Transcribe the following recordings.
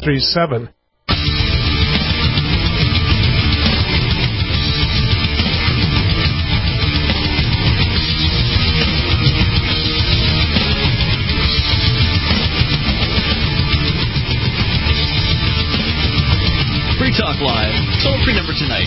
833-437. Talk Live. Toll-free number tonight,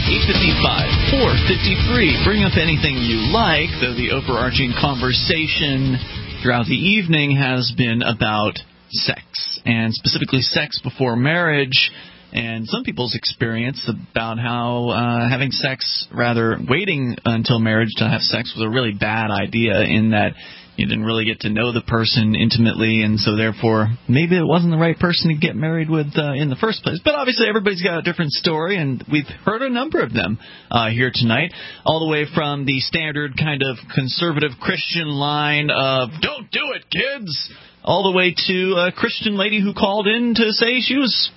855-453. Bring up anything you like, though the overarching conversation throughout the evening has been about sex, and specifically sex before marriage, and some people's experience about how having sex, rather waiting until marriage to have sex, was a really bad idea in that you didn't really get to know the person intimately, and so therefore maybe it wasn't the right person to get married with in the first place. But obviously everybody's got a different story, and we've heard a number of them here tonight, all the way from the standard kind of conservative Christian line of "don't do it, kids," all the way to a Christian lady who called in to say she was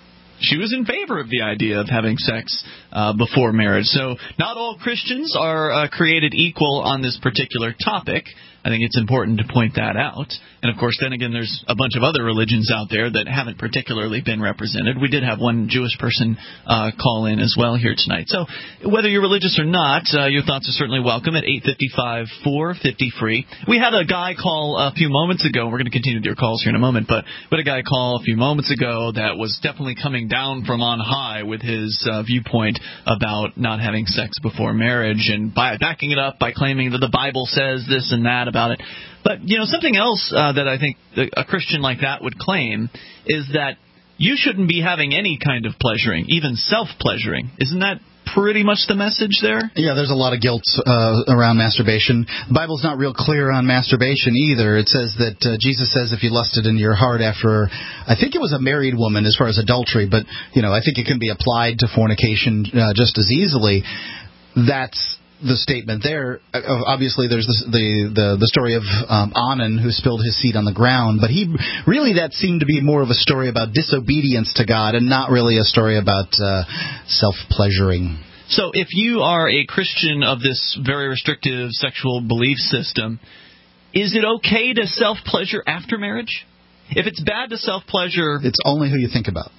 in favor of the idea of having sex before marriage. So not all Christians are created equal on this particular topic. I think it's important to point that out. And, of course, then again, there's a bunch of other religions out there that haven't particularly been represented. We did have one Jewish person call in as well here tonight. So whether you're religious or not, your thoughts are certainly welcome at 855-450-FREE. We had a guy call a few moments ago. We're going to continue with your calls here in a moment. But we had a guy call a few moments ago that was definitely coming down from on high with his viewpoint about not having sex before marriage, and by backing it up by claiming that the Bible says this and that about it. But, something else that I think a Christian like that would claim is that you shouldn't be having any kind of pleasuring, even self-pleasuring. Isn't that pretty much the message there? Yeah, there's a lot of guilt around masturbation. The Bible's not real clear on masturbation either. It says that Jesus says if you lusted in your heart after, I think it was a married woman as far as adultery, but, I think it can be applied to fornication just as easily. That's the statement there. Obviously, there's the story of Onan, who spilled his seed on the ground, but that seemed to be more of a story about disobedience to God and not really a story about self-pleasuring. So if you are a Christian of this very restrictive sexual belief system, is it okay to self-pleasure after marriage? If it's bad to self-pleasure... It's only who you think about.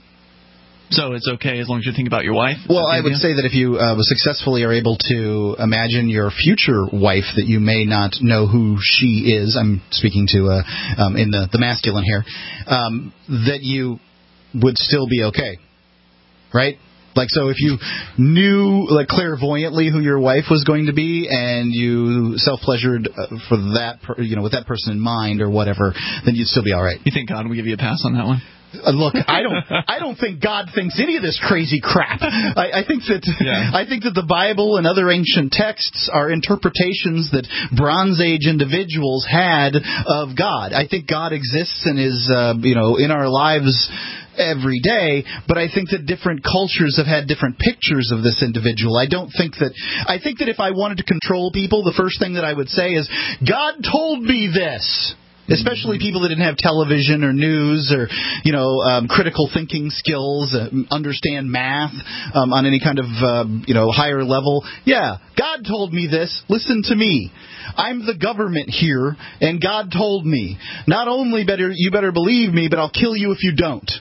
So it's okay as long as you think about your wife? Well, I would say that if you successfully are able to imagine your future wife that you may not know who she is, I'm speaking to in the masculine here, that you would still be okay, right? Like, so if you knew, like, clairvoyantly who your wife was going to be, and you self-pleasured for that, with that person in mind or whatever, then you'd still be all right. You think God would give you a pass on that one? Look, I don't think God thinks any of this crazy crap. I think that the Bible and other ancient texts are interpretations that Bronze Age individuals had of God. I think God exists and is in our lives every day, but I think that different cultures have had different pictures of this individual. I think that if I wanted to control people, the first thing that I would say is, God told me this. Especially people that didn't have television or news or, critical thinking skills, understand math on any kind of, higher level. Yeah, God told me this. Listen to me. I'm the government here, and God told me. Not only you better believe me, but I'll kill you if you don't.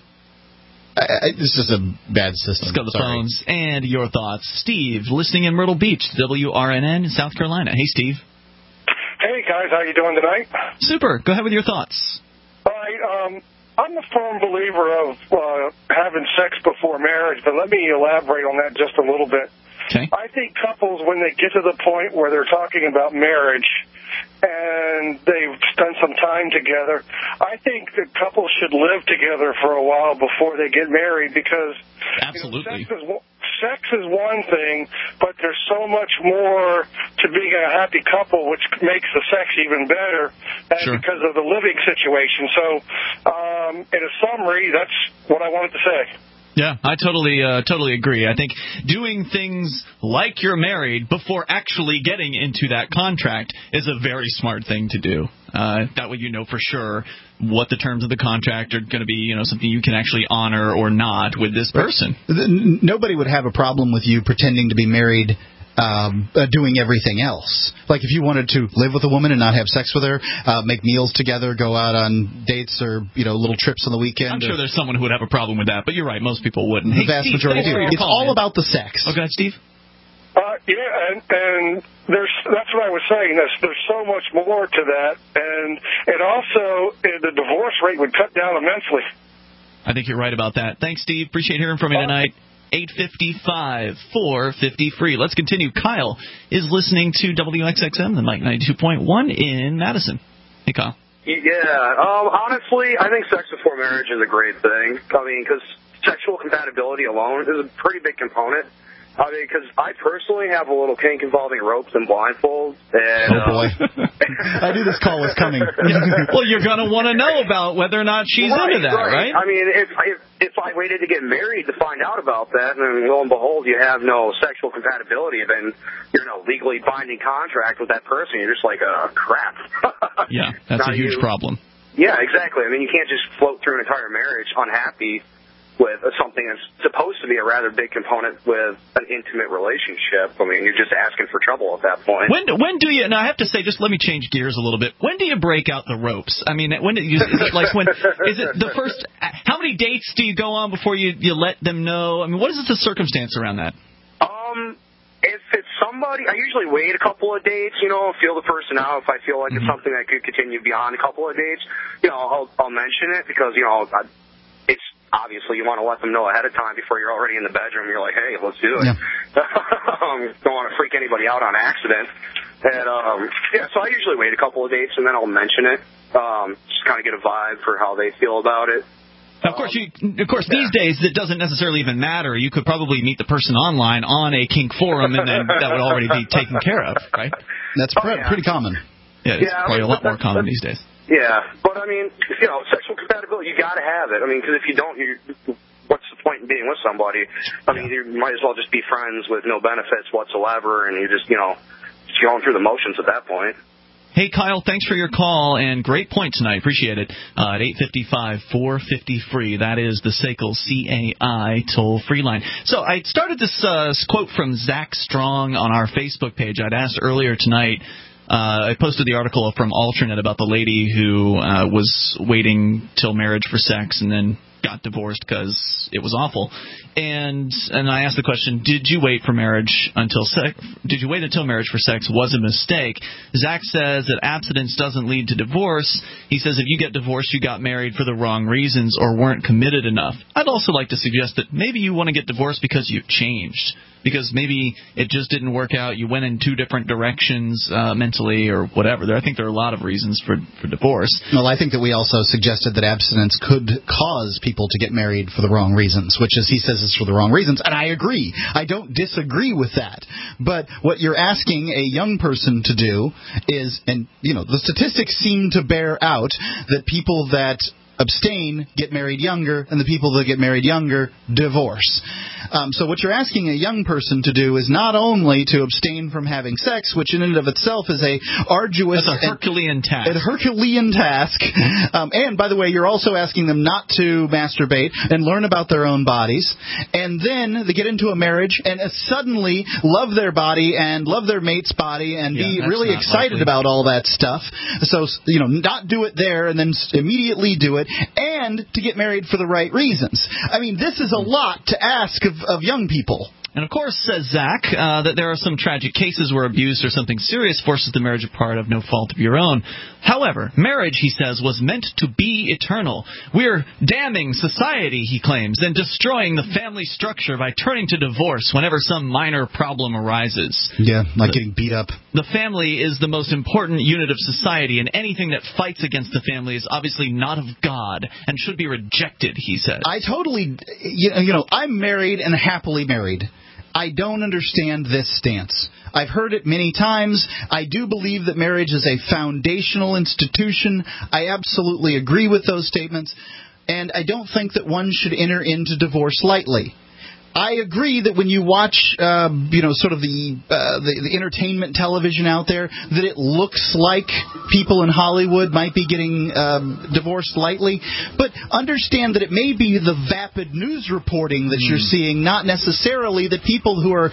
This is a bad system. Let's go to the phones and your thoughts. Steve, listening in Myrtle Beach, WRNN, South Carolina. Hey, Steve. Hey, guys, how you doing tonight? Super. Go ahead with your thoughts. All right, I'm a firm believer of having sex before marriage, but let me elaborate on that just a little bit. Okay. I think couples, when they get to the point where they're talking about marriage and they've spent some time together, I think that couples should live together for a while before they get married because absolutely. Sex is one thing, but there's so much more to being a happy couple, which makes the sex even better because of the living situation. So, in a summary, that's what I wanted to say. Yeah, I totally agree. I think doing things like you're married before actually getting into that contract is a very smart thing to do. That way you know for sure what the terms of the contract are going to be, something you can actually honor or not with this person. Nobody would have a problem with you pretending to be married doing everything else. Like if you wanted to live with a woman and not have sex with her, make meals together, go out on dates or little trips on the weekend. I'm sure there's someone who would have a problem with that, but you're right, most people wouldn't. The vast majority do. It's all about the sex. Okay, Steve? And that's what I was saying. There's so much more to that, and also the divorce rate would cut down immensely. I think you're right about that. Thanks, Steve. Appreciate hearing from you tonight. 855-450-FREE. Let's continue. Kyle is listening to WXXM, the Mike 92.1 in Madison. Hey, Kyle. Yeah. Honestly, I think sex before marriage is a great thing. I mean, because sexual compatibility alone is a pretty big component. I mean, because I personally have a little kink involving ropes and blindfolds. And, oh, boy. I knew this call was coming. Well, you're going to want to know about whether or not she's into that, right? I mean, if I waited to get married to find out about that, and lo and behold, you have no sexual compatibility, then you're in a legally binding contract with that person. You're just like, crap. Yeah, that's a huge problem. Yeah, exactly. I mean, you can't just float through an entire marriage unhappy with something that's supposed to be a rather big component with an intimate relationship. I mean, you're just asking for trouble at that point. When do you? Now I have to say, just let me change gears a little bit. When do you break out the ropes? I mean, when do you? Is it the first? How many dates do you go on before you let them know? I mean, what is the circumstance around that? If it's somebody, I usually wait a couple of dates, feel the person out. If I feel like it's something that could continue beyond a couple of dates, I'll mention it because, it's obviously you want to let them know ahead of time before you're already in the bedroom. You're like, hey, let's do it. Yeah. Don't want to freak anybody out on accident. And, so I usually wait a couple of dates and then I'll mention it. Just kind of get a vibe for how they feel about it. Of course, these days it doesn't necessarily even matter. You could probably meet the person online on a kink forum, and then that would already be taken care of, right? That's pretty common. Yeah, it's probably a lot more common these days. Yeah, but I mean, sexual compatibility, you got to have it. I mean, because if you don't, what's the point in being with somebody? I mean, you might as well just be friends with no benefits whatsoever, and you're just going through the motions at that point. Hey, Kyle, thanks for your call, and great point tonight. Appreciate it. At 855-450-FREE, that is the SACL CAI toll-free line. So I started this quote from Zach Strong on our Facebook page. I'd asked earlier tonight, I posted the article from Alternet about the lady who was waiting till marriage for sex and then got divorced because it was awful. And I asked the question, did you wait until marriage for sex was a mistake? Zach says that abstinence doesn't lead to divorce. He says if you get divorced, you got married for the wrong reasons or weren't committed enough. I'd also like to suggest that maybe you want to get divorced because you've changed. Because maybe it just didn't work out. You went in two different directions mentally or whatever. I think there are a lot of reasons for divorce. Well, I think that we also suggested that abstinence could cause people to get married for the wrong reasons, which, as he says, is for the wrong reasons. And I agree. I don't disagree with that. But what you're asking a young person to do is, and, the statistics seem to bear out that people that abstain get married younger, and the people that get married younger divorce. So what you're asking a young person to do is not only to abstain from having sex, which in and of itself is a arduous... That's a Herculean task. And, by the way, you're also asking them not to masturbate and learn about their own bodies. And then they get into a marriage and suddenly love their body and love their mate's body and be really excited about all that stuff. So, not do it there and then immediately do it, and to get married for the right reasons. I mean, this is a lot to ask of young people. And, of course, says Zach, that there are some tragic cases where abuse or something serious forces the marriage apart of no fault of your own. However, marriage, he says, was meant to be eternal. We're damning society, he claims, and destroying the family structure by turning to divorce whenever some minor problem arises. Yeah, like getting beat up. The family is the most important unit of society, and anything that fights against the family is obviously not of God and should be rejected, he says. I totally, I'm married and happily married. I don't understand this stance. I've heard it many times. I do believe that marriage is a foundational institution. I absolutely agree with those statements. And I don't think that one should enter into divorce lightly. I agree that when you watch, sort of the entertainment television out there, that it looks like people in Hollywood might be getting divorced lightly. But understand that it may be the vapid news reporting that you're seeing, not necessarily the people who are,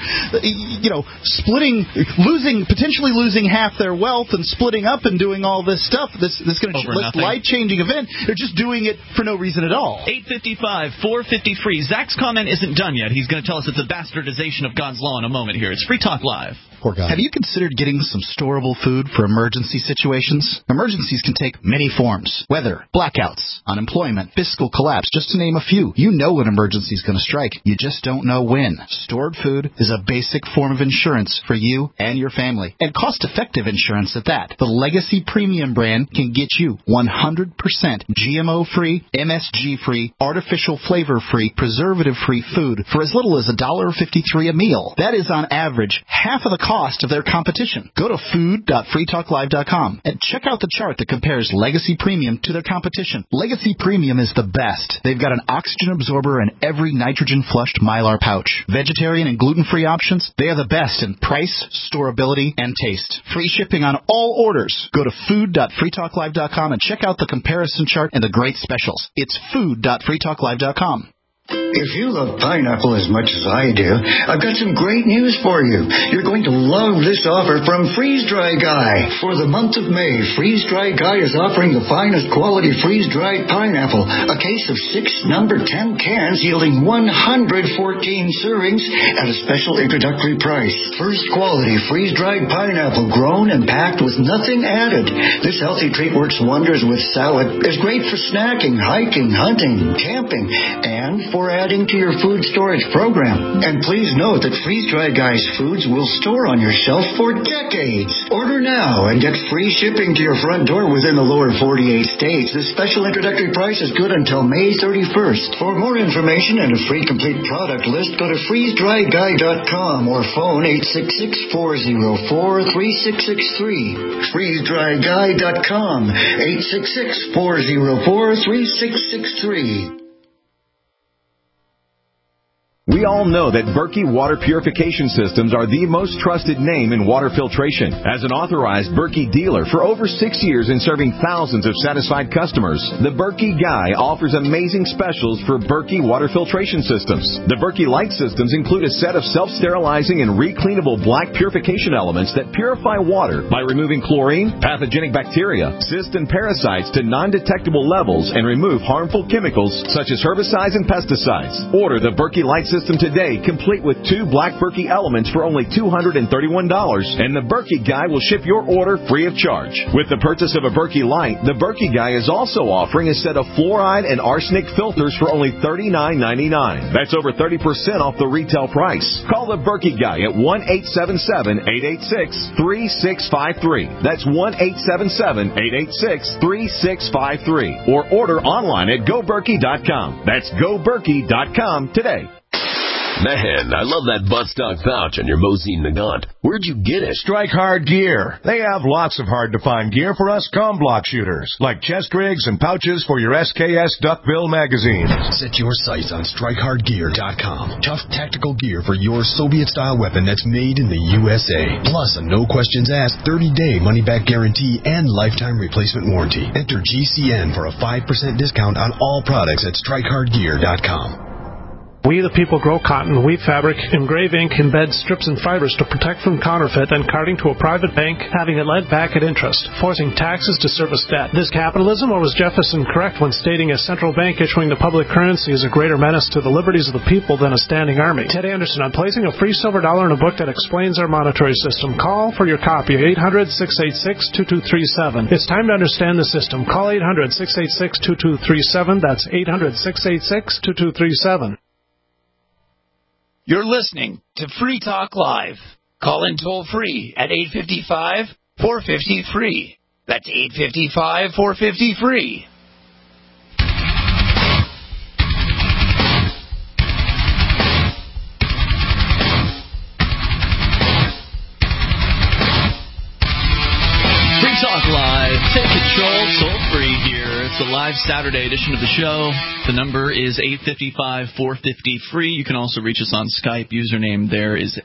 potentially losing half their wealth and splitting up and doing all this stuff. This going to life-changing event. They're just doing it for no reason at all. 855, 450 free. Zach's comment isn't done yet. He's going to tell us it's a bastardization of God's law in a moment here. It's Free Talk Live. Poor God. Have you considered getting some storable food for emergency situations? Emergencies can take many forms. Weather, blackouts, unemployment, fiscal collapse, just to name a few. You know when an emergency is going to strike. You just don't know when. Stored food is a basic form of insurance for you and your family. And cost-effective insurance at that. The Legacy Premium brand can get you 100% GMO-free, MSG-free, artificial flavor-free, preservative-free food for as little as $1.53 a meal. That is on average half of the cost of their competition. Go to food.freetalklive.com and check out the chart that compares Legacy Premium to their competition. Legacy Premium is the best. They've got an oxygen absorber in every nitrogen-flushed Mylar pouch. Vegetarian and gluten-free options, they are the best in price, storability, and taste. Free shipping on all orders. Go to food.freetalklive.com and check out the comparison chart and the great specials. It's food.freetalklive.com. If you love pineapple as much as I do, I've got some great news for you. You're going to love this offer from Freeze Dry Guy. For the month of May, Freeze Dry Guy is offering the finest quality freeze-dried pineapple, a case of 6 number 10 cans yielding 114 servings at a special introductory price. First quality freeze-dried pineapple grown and packed with nothing added. This healthy treat works wonders with salad, is great for snacking, hiking, hunting, camping, and for adding to your food storage program. And please note that Freeze Dry Guy's foods will store on your shelf for decades. Order now and get free shipping to your front door within the lower 48 states. This special introductory price is good until May 31st. For more information and a free complete product list, go to freezedryguy.com or phone 866-404-3663. freezedryguy.com 866-404-3663. We all know that Berkey Water Purification Systems are the most trusted name in water filtration. As an authorized Berkey dealer for over 6 years and serving thousands of satisfied customers, the Berkey Guy offers amazing specials for Berkey Water Filtration Systems. The Berkey Light Systems include a set of self-sterilizing and recleanable black purification elements that purify water by removing chlorine, pathogenic bacteria, cysts, and parasites to non-detectable levels and remove harmful chemicals such as herbicides and pesticides. Order the Berkey Light System today, complete with 2 black Berkey elements for only $231, and the Berkey Guy will ship your order free of charge. With the purchase of a Berkey Light, the Berkey Guy is also offering a set of fluoride and arsenic filters for only $39.99. That's over 30% off the retail price. Call the Berkey Guy at 1-877-886-3653. That's 1-877-886-3653. Or order online at GoBerkey.com. That's GoBerkey.com today. Man, I love that buttstock pouch on your Mosin Nagant. Where'd you get it? Strike Hard Gear. They have lots of hard-to-find gear for us comblock shooters, like chest rigs and pouches for your SKS Duckbill magazines. Set your sights on StrikeHardGear.com. Tough tactical gear for your Soviet-style weapon that's made in the USA. Plus a no-questions-asked 30-day money-back guarantee and lifetime replacement warranty. Enter GCN for a 5% discount on all products at StrikeHardGear.com. We the people grow cotton, weave fabric, engrave ink, embed strips and fibers to protect from counterfeit, then carting to a private bank, having it lent back at interest, forcing taxes to service debt. This capitalism, or was Jefferson correct when stating a central bank issuing the public currency is a greater menace to the liberties of the people than a standing army? Ted Anderson on placing a free silver dollar in a book that explains our monetary system. Call for your copy, 800-686-2237. It's time to understand the system. Call 800-686-2237. That's 800-686-2237. You're listening to Free Talk Live. Call in toll-free at 855-450-FREE. That's 855-450-FREE. Free Talk Live. Take control, toll-free here. It's the live Saturday edition of the show. The number is 855-450-FREE. You can also reach us on Skype. Username there is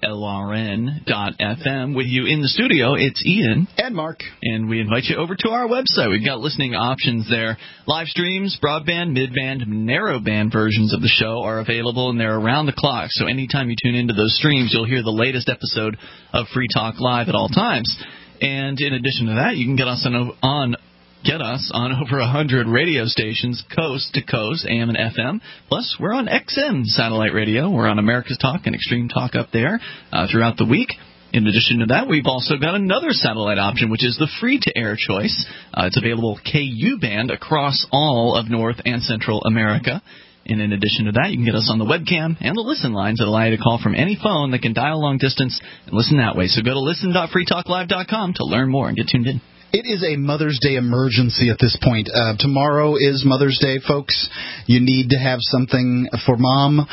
LRN.FM. With you in the studio, it's Ian. And Mark. And we invite you over to our website. We've got listening options there. Live streams, broadband, midband, narrowband versions of the show are available, and they're around the clock. So anytime you tune into those streams, you'll hear the latest episode of Free Talk Live at all times. And in addition to that, you can get us on over 100 radio stations, coast to coast, AM and FM. Plus, we're on XM satellite radio. We're on America's Talk and Extreme Talk up there throughout the week. In addition to that, we've also got another satellite option, which is the free-to-air choice. It's available KU band across all of North and Central America. And in addition to that, you can get us on the webcam and the listen lines that allow you to call from any phone that can dial long distance and listen that way. So go to listen.freetalklive.com to learn more and get tuned in. It is a Mother's Day emergency at this point. Tomorrow is Mother's Day, folks. You need to have something for Mom,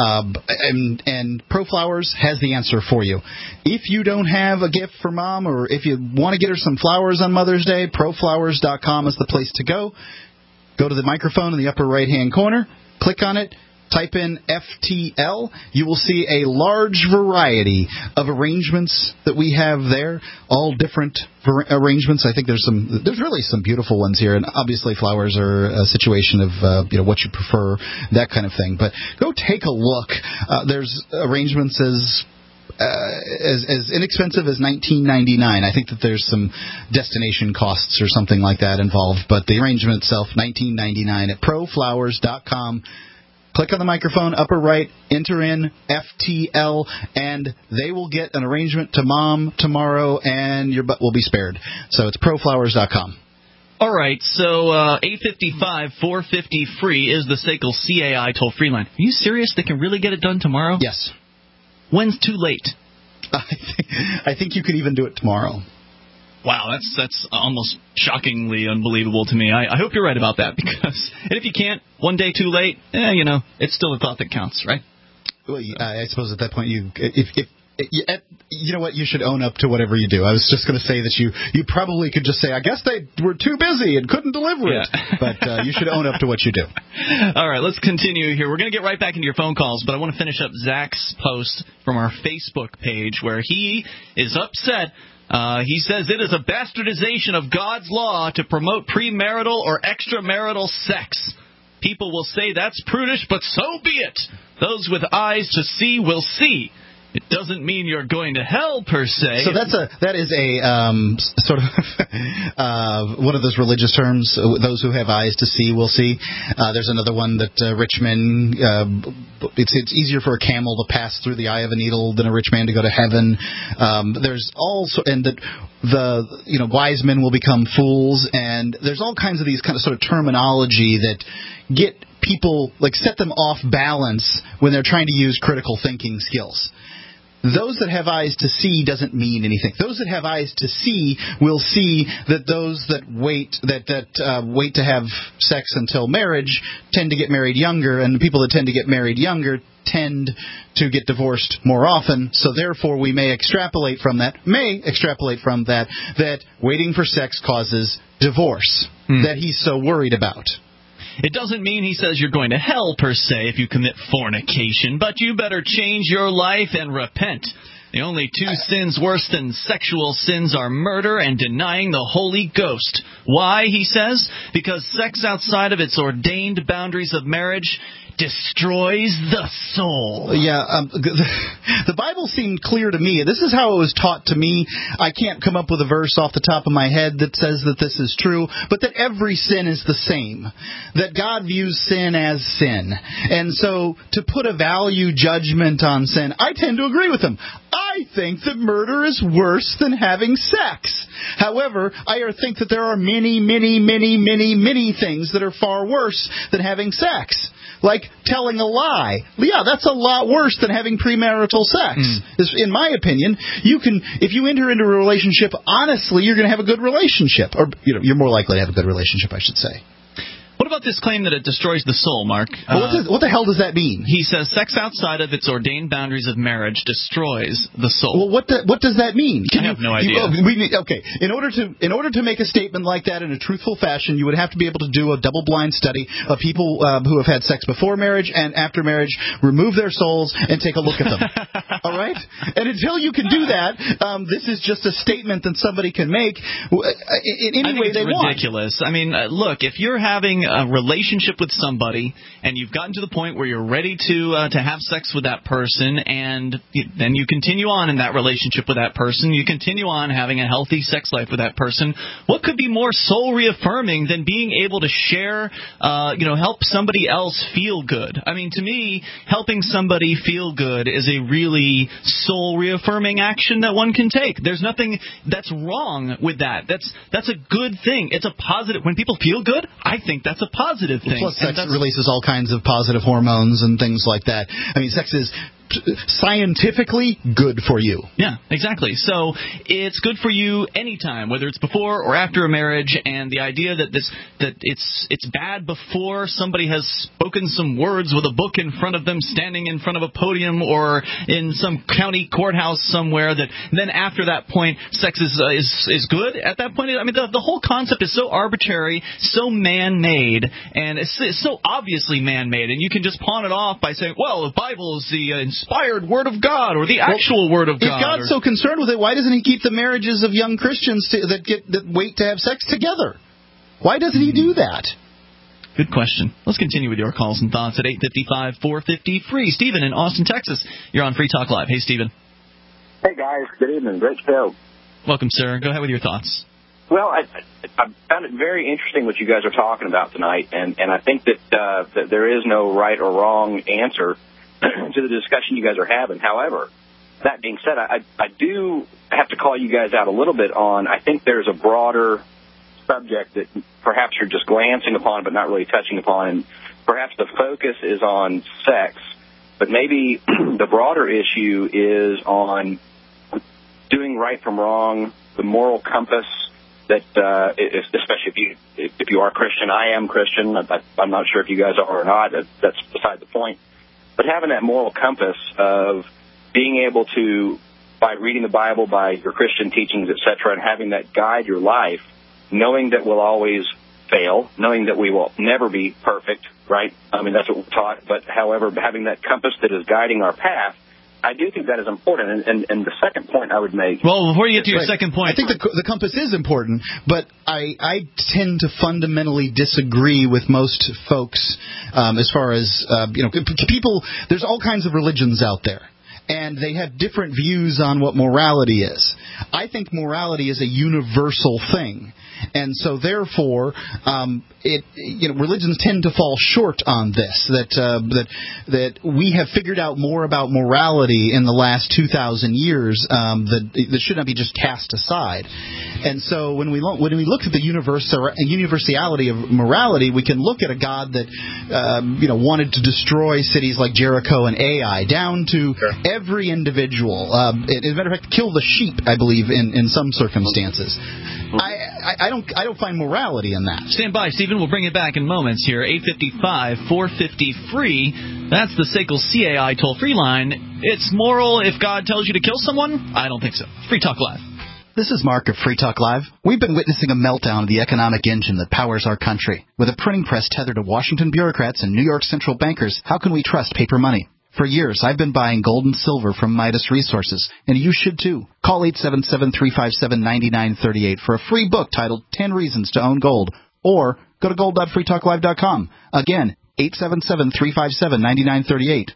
and ProFlowers has the answer for you. If you don't have a gift for Mom, or if you want to get her some flowers on Mother's Day, ProFlowers.com is the place to go. Go to the microphone in the upper right-hand corner, click on it, type in FTL. You will see a large variety of arrangements that we have there, all different arrangements. I think there's really some beautiful ones here, and obviously flowers are a situation of what you prefer, that kind of thing. But go take a look. There's arrangements as inexpensive as $19.99. I think that there's some destination costs or something like that involved, but the arrangement itself, $19.99 at ProFlowers.com. Click on the microphone, upper right, enter in FTL, and they will get an arrangement to Mom tomorrow, and your butt will be spared. So it's ProFlowers.com. All right, so 855-450-FREE is the SACL CAI toll-free line. Are you serious? They can really get it done tomorrow? Yes. When's too late? I think you could even do it tomorrow. Wow, that's almost shockingly unbelievable to me. I hope you're right about that, because and if you can't, one day too late, it's still a thought that counts, right? Well, I suppose at that point, you know what, you should own up to whatever you do. I was just going to say that you probably could just say, I guess they were too busy and couldn't deliver it. But you should own up to what you do. All right, let's continue here. We're going to get right back into your phone calls, but I want to finish up Zach's post from our Facebook page where he is upset. He says it is a bastardization of God's law to promote premarital or extramarital sex. People will say that's prudish, but so be it. Those with eyes to see will see. It doesn't mean you're going to hell, per se. So that is a sort of one of those religious terms. Those who have eyes to see will see. There's another one that rich men. It's easier for a camel to pass through the eye of a needle than a rich man to go to heaven. There's also, and that the wise men will become fools, and there's all kinds of these kind of sort of terminology that get people, set them off balance when they're trying to use critical thinking skills. Those that have eyes to see doesn't mean anything. Those that have eyes to see will see that those that wait to have sex until marriage tend to get married younger, and the people that tend to get married younger tend to get divorced more often. So therefore, we may extrapolate from that waiting for sex causes divorce that he's so worried about. It doesn't mean he says you're going to hell, per se, if you commit fornication, but you better change your life and repent. The only two sins worse than sexual sins are murder and denying the Holy Ghost. Why, he says? Because sex outside of its ordained boundaries of marriage destroys the soul. Yeah, the Bible seemed clear to me. This is how it was taught to me. I can't come up with a verse off the top of my head that says that this is true, but that every sin is the same. That God views sin as sin. And so to put a value judgment on sin, I tend to agree with him. I think that murder is worse than having sex. However, I think that there are many, many, many, many, many things that are far worse than having sex. Like telling a lie. Yeah, that's a lot worse than having premarital sex. In my opinion, if you enter into a relationship honestly, you're going to have a good relationship. Or, you're more likely to have a good relationship, I should say. What about this claim that it destroys the soul, Mark? What the hell does that mean? He says sex outside of its ordained boundaries of marriage destroys the soul. Well, what does that mean? I have no idea. Okay, in order to make a statement like that in a truthful fashion, you would have to be able to do a double-blind study of people who have had sex before marriage and after marriage, remove their souls, and take a look at them. All right? And until you can do that, this is just a statement that somebody can make in any way they want. Ridiculous. I mean, look, if you're having a relationship with somebody and you've gotten to the point where you're ready to have sex with that person, and then you continue on in that relationship with that person, you continue on having a healthy sex life with that person, what could be more soul reaffirming than being able to share, help somebody else feel good? I mean, to me, helping somebody feel good is a really soul reaffirming action that one can take. There's nothing that's wrong with that. That's a good thing. It's a positive. When people feel good, I think that's a positive thing. Plus, sex releases all kinds of positive hormones and things like that. I mean, sex is scientifically good for you. Yeah, exactly. So it's good for you anytime, whether it's before or after a marriage. And the idea that it's bad before somebody has spoken some words with a book in front of them, standing in front of a podium or in some county courthouse somewhere, that then after that point sex is good at that point. I mean, the whole concept is so arbitrary, so man-made, and it's so obviously man-made. And you can just pawn it off by saying, well, the Bible is the inspired Word of God or the actual Word of God. If God's so concerned with it, why doesn't He keep the marriages of young Christians that wait to have sex together? Why doesn't He do that? Good question. Let's continue with your calls and thoughts at 855-450-FREE. Stephen in Austin, Texas. You're on Free Talk Live. Hey, Stephen. Hey, guys. Good evening. Great show. Welcome, sir. Go ahead with your thoughts. Well, I found it very interesting what you guys are talking about tonight, and I think that there is no right or wrong answer to the discussion you guys are having. However, that being said, I do have to call you guys out a little bit on, I think there's a broader subject that perhaps you're just glancing upon but not really touching upon, and perhaps the focus is on sex, but maybe the broader issue is on doing right from wrong, the moral compass that, especially if you are Christian. I am Christian. I'm not sure if you guys are or not. That's beside the point. But having that moral compass of being able to, by reading the Bible, by your Christian teachings, etc., and having that guide your life, knowing that we'll always fail, knowing that we will never be perfect, right? I mean, that's what we're taught. But, however, having that compass that is guiding our path, I do think that is important. And the second point I would make... Well, before you get to your second point... I think the compass is important, but I tend to fundamentally disagree with most folks as far as, people... There's all kinds of religions out there, and they have different views on what morality is. I think morality is a universal thing. And so, therefore, religions tend to fall short on this. That we have figured out more about morality in the last 2,000 years that should not be just cast aside. And so, when we look at the universality of morality, we can look at a God that wanted to destroy cities like Jericho and Ai down to every individual. As a matter of fact, kill the sheep, I believe, in some circumstances. I don't find morality in that. Stand by, Stephen. We'll bring it back in moments here. 855-450-FREE. That's the SACL CAI toll-free line. It's moral if God tells you to kill someone? I don't think so. Free Talk Live. This is Mark of Free Talk Live. We've been witnessing a meltdown of the economic engine that powers our country. With a printing press tethered to Washington bureaucrats and New York central bankers, how can we trust paper money? For years, I've been buying gold and silver from Midas Resources, and you should too. Call 877-357-9938 for a free book titled 10 Reasons to Own Gold, or go to gold.freetalklive.com. Again, 877-357-9938.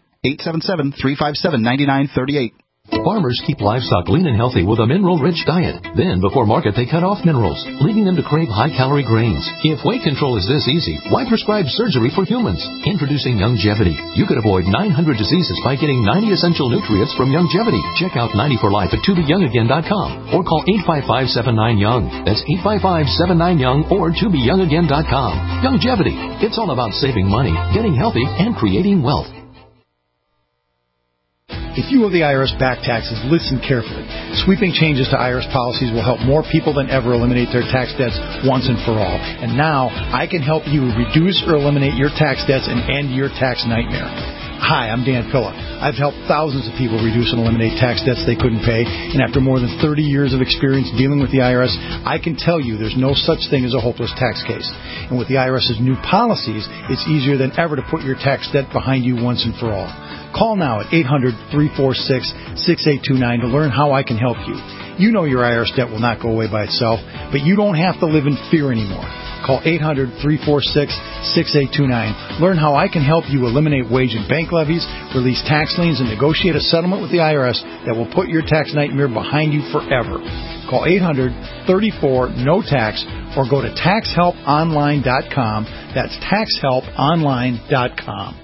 877-357-9938. Farmers keep livestock lean and healthy with a mineral-rich diet. Then, before market, they cut off minerals, leading them to crave high-calorie grains. If weight control is this easy, why prescribe surgery for humans? Introducing Youngevity. You could avoid 900 diseases by getting 90 essential nutrients from Youngevity. Check out 90 for Life at tobeyoungagain.com or call 855-79-YOUNG. That's 855-79-YOUNG or tobeyoungagain.com. Youngevity. It's all about saving money, getting healthy, and creating wealth. If you owe the IRS back taxes, listen carefully. Sweeping changes to IRS policies will help more people than ever eliminate their tax debts once and for all. And now, I can help you reduce or eliminate your tax debts and end your tax nightmare. Hi, I'm Dan Pilla. I've helped thousands of people reduce and eliminate tax debts they couldn't pay, and after more than 30 years of experience dealing with the IRS, I can tell you there's no such thing as a hopeless tax case. And with the IRS's new policies, it's easier than ever to put your tax debt behind you once and for all. Call now at 800-346-6829 to learn how I can help you. You know your IRS debt will not go away by itself, but you don't have to live in fear anymore. Call 800-346-6829. Learn how I can help you eliminate wage and bank levies, release tax liens, and negotiate a settlement with the IRS that will put your tax nightmare behind you forever. Call 800-34-NO-TAX or go to taxhelponline.com. That's taxhelponline.com.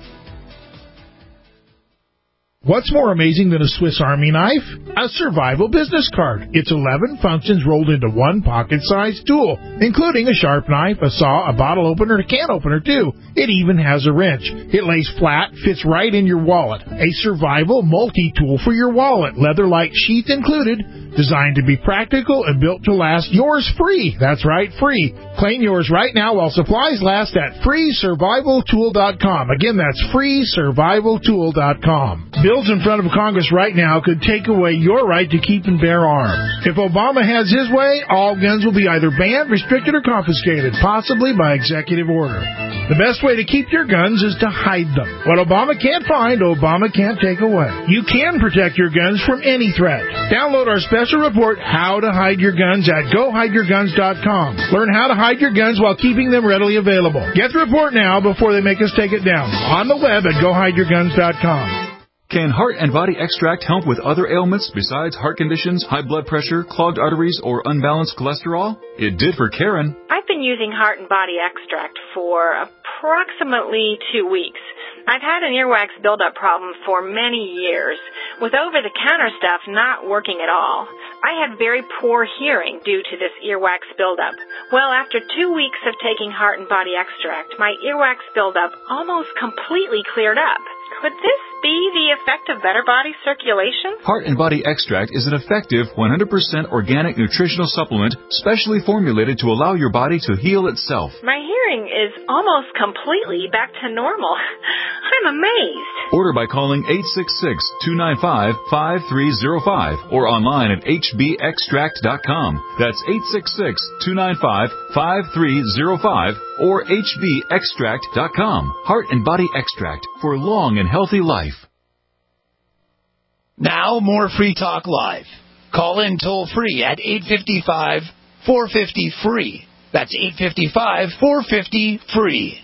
What's more amazing than a Swiss Army knife? A survival business card. It's 11 functions rolled into one pocket-sized tool, including a sharp knife, a saw, a bottle opener, and a can opener, too. It even has a wrench. It lays flat, fits right in your wallet. A survival multi-tool for your wallet, leather-like sheath included, designed to be practical and built to last. Yours free. That's right, free. Claim yours right now while supplies last at freesurvivaltool.com. Again, that's freesurvivaltool.com. Bills in front of Congress right now could take away your right to keep and bear arms. If Obama has his way, all guns will be either banned, restricted, or confiscated, possibly by executive order. The best way to keep your guns is to hide them. What Obama can't find, Obama can't take away. You can protect your guns from any threat. Download our special report, How to Hide Your Guns, at GoHideYourGuns.com. Learn how to hide your guns while keeping them readily available. Get the report now before they make us take it down. On the web at GoHideYourGuns.com. Can Heart and Body Extract help with other ailments besides heart conditions, high blood pressure, clogged arteries, or unbalanced cholesterol? It did for Karen. I've been using Heart and Body Extract for approximately 2 weeks. I've had an earwax buildup problem for many years, with over-the-counter stuff not working at all. I had very poor hearing due to this earwax buildup. Well, after 2 weeks of taking Heart and Body Extract, my earwax buildup almost completely cleared up. Could this be the effect of better body circulation? Heart and Body Extract is an effective 100% organic nutritional supplement specially formulated to allow your body to heal itself. My hearing is almost completely back to normal. I'm amazed. Order by calling 866-295-5305 or online at hbextract.com. That's 866-295-5305 or hbextract.com. Heart and Body Extract for long and healthy life. Now more Free Talk Live. Call in toll free at 855-450-FREE. That's 855-450-FREE.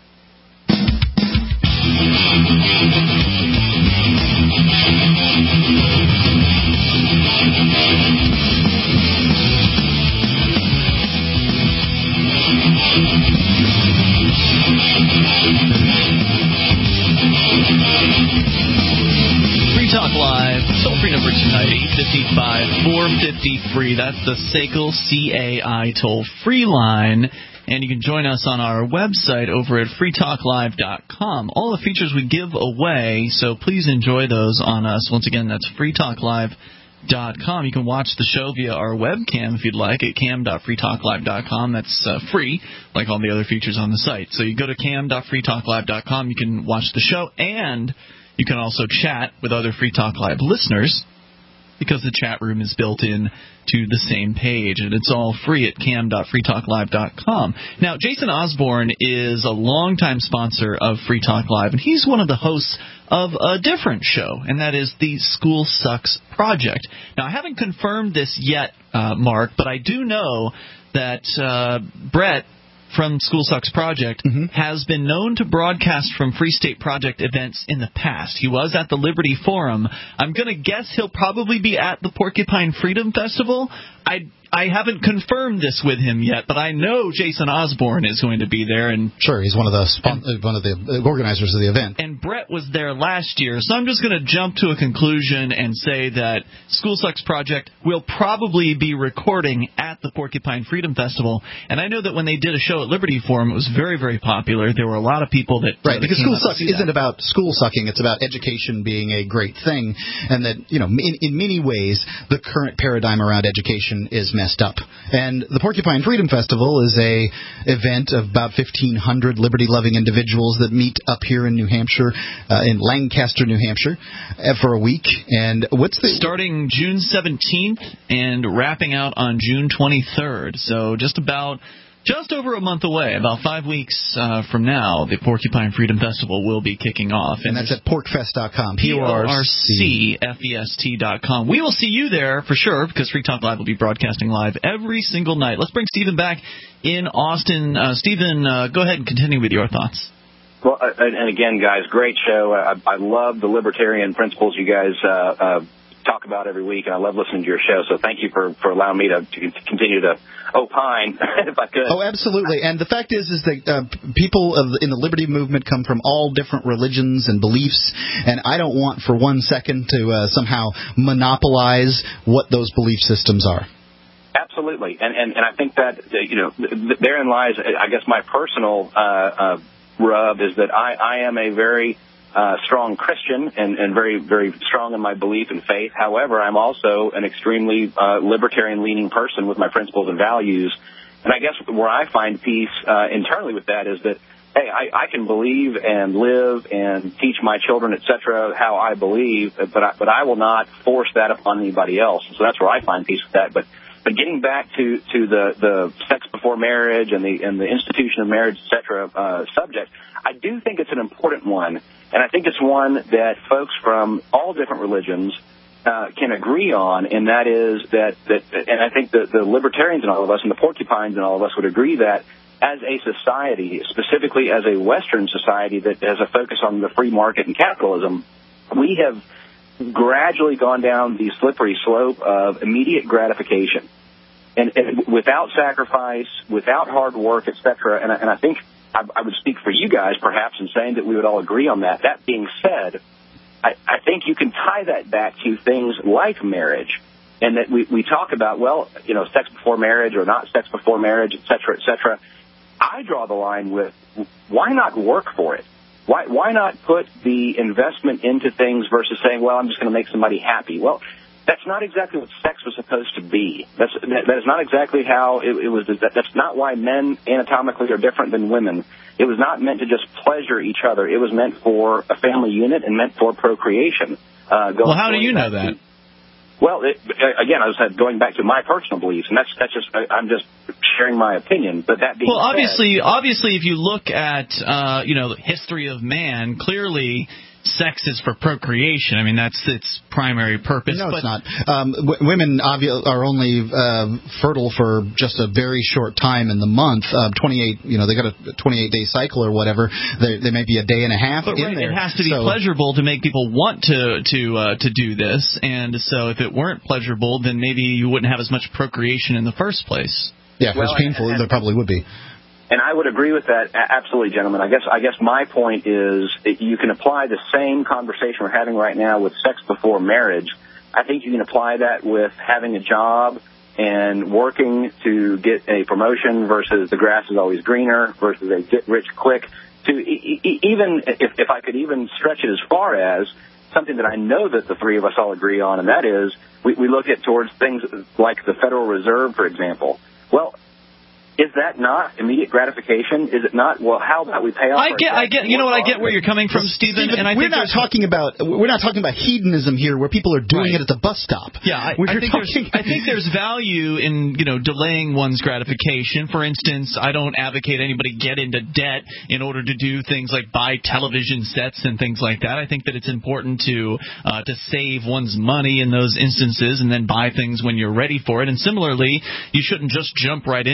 Free Talk Live, toll-free number tonight, 855-450-FREE. That's the SACL CAI toll-free line. And you can join us on our website over at freetalklive.com. All the features we give away, so please enjoy those on us. Once again, that's freetalklive.com. You can watch the show via our webcam if you'd like at cam.freetalklive.com. That's free, like all the other features on the site. So you go to cam.freetalklive.com, you can watch the show, and you can also chat with other Free Talk Live listeners, because the chat room is built in to the same page, and it's all free at cam.freetalklive.com. Now, Jason Osborne is a longtime sponsor of Free Talk Live, and he's one of the hosts of a different show, and that is the School Sucks Project. Now, I haven't confirmed this yet, Mark, but I do know that Brett from School Sucks Project has been known to broadcast from Free State Project events in the past. He was at the Liberty Forum. I'm going to guess he'll probably be at the Porcupine Freedom Festival, I haven't confirmed this with him yet, but I know Jason Osborne is going to be there, and sure, he's one of the organizers of the event. And Brett was there last year, so I'm just going to jump to a conclusion and say that School Sucks Project will probably be recording at the Porcupine Freedom Festival. And I know that when they did a show at Liberty Forum, it was very, very popular. There were a lot of people that because School Sucks isn't about school sucking; it's about education being a great thing, and that in many ways the current paradigm around education is messed up. And the Porcupine Freedom Festival is a event of about 1,500 liberty-loving individuals that meet up here in New Hampshire, in Lancaster, New Hampshire, for a week. And starting June 17th and wrapping out on June 23rd. So just over a month away, about 5 weeks from now, the Porcupine Freedom Festival will be kicking off. And that's at porcfest.com. PORCFEST.com. We will see you there for sure, because Free Talk Live will be broadcasting live every single night. Let's bring Stephen back in Austin. Stephen, go ahead and continue with your thoughts. Well, and again, guys, great show. I love the libertarian principles you guys talk about every week, and I love listening to your show, so thank you for allowing me to continue to opine, if I could. Oh, absolutely. And the fact is that people in the liberty movement come from all different religions and beliefs, and I don't want for 1 second to somehow monopolize what those belief systems are. Absolutely. And I think that, therein lies, I guess, my personal rub is that I am a very strong Christian and very, very strong in my belief and faith. However, I'm also an extremely libertarian-leaning person with my principles and values. And I guess where I find peace internally with that is that, hey, I can believe and live and teach my children, etc., how I believe, but I will not force that upon anybody else. So that's where I find peace with that. But getting back to the sex before marriage and the institution of marriage, etc., subject, I do think it's an important one, and I think it's one that folks from all different religions can agree on, and that is that and I think the libertarians in all of us and the porcupines in all of us would agree that as a society, specifically as a Western society that has a focus on the free market and capitalism, we have gradually gone down the slippery slope of immediate gratification, and without sacrifice, without hard work, etc. And I think I would speak for you guys, perhaps, in saying that we would all agree on that. That being said, I think you can tie that back to things like marriage, and that we talk about, sex before marriage or not sex before marriage, etc., etc. I draw the line with, why not work for it? Why not put the investment into things versus saying, well, I'm just going to make somebody happy? Well, that's not exactly what sex was supposed to be. That is not exactly how it was. That's not why men anatomically are different than women. It was not meant to just pleasure each other. It was meant for a family unit and meant for procreation. Well, how do you know that? Well, again, I was going back to my personal beliefs, and that's just I'm just sharing my opinion. But that being said, obviously, if you look at the history of man, clearly sex is for procreation. I mean, that's its primary purpose. No, it's not. Women are only fertile for just a very short time in the month. 28, they got a 28-day cycle or whatever. They may be a day and a half in there. It has to be pleasurable to make people want to do this. And so if it weren't pleasurable, then maybe you wouldn't have as much procreation in the first place. Yeah, if it was painful, there probably would be. And I would agree with that, absolutely, gentlemen. I guess my point is that you can apply the same conversation we're having right now with sex before marriage. I think you can apply that with having a job and working to get a promotion versus the grass is always greener versus a get rich quick. To even if I could even stretch it as far as something that I know that the three of us all agree on, and that is we look at towards things like the Federal Reserve, for example. Well, is that not immediate gratification? Is it not? Well, how about we pay off? I get. You know what? I get where you're coming from, Stephen. And we're not talking about hedonism here, where people are doing it at the bus stop. Yeah, I think there's value in delaying one's gratification. For instance, I don't advocate anybody get into debt in order to do things like buy television sets and things like that. I think that it's important to save one's money in those instances and then buy things when you're ready for it. And similarly, you shouldn't just jump right into sex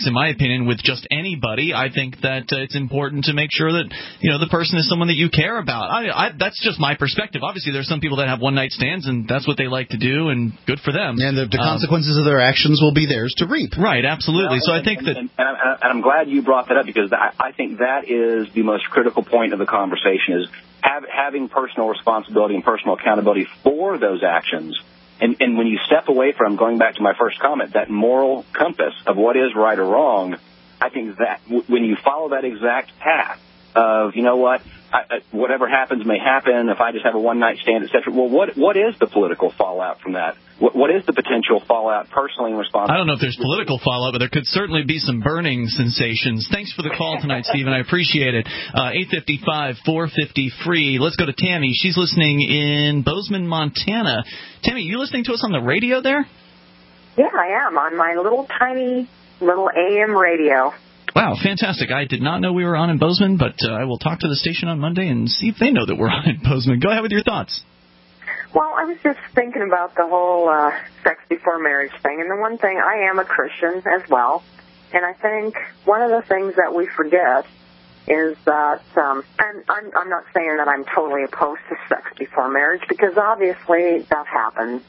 in my opinion, with just anybody. I think that it's important to make sure that, the person is someone that you care about. That's just my perspective. Obviously, there's some people that have one-night stands, and that's what they like to do, and good for them. And the consequences of their actions will be theirs to reap. Right, absolutely. So I think that... And I'm glad you brought that up, because I think that is the most critical point of the conversation, is having personal responsibility and personal accountability for those actions. And when you step away from, going back to my first comment, that moral compass of what is right or wrong, I think that when you follow that exact path of, whatever happens may happen, if I just have a one-night stand, et cetera, well, what is the political fallout from that? What is the potential fallout personally and responsible? I don't know if there's political fallout, but there could certainly be some burning sensations. Thanks for the call tonight, Stephen. I appreciate it. 855-450-FREE. Let's go to Tammy. She's listening in Bozeman, Montana. Tammy, you listening to us on the radio there? Yeah, I am, on my little tiny little AM radio. Wow, fantastic. I did not know we were on in Bozeman, but I will talk to the station on Monday and see if they know that we're on in Bozeman. Go ahead with your thoughts. Well, I was just thinking about the whole sex before marriage thing, and the one thing, I am a Christian as well, and I think one of the things that we forget is that, and I'm not saying that I'm totally opposed to sex before marriage, because obviously that happens,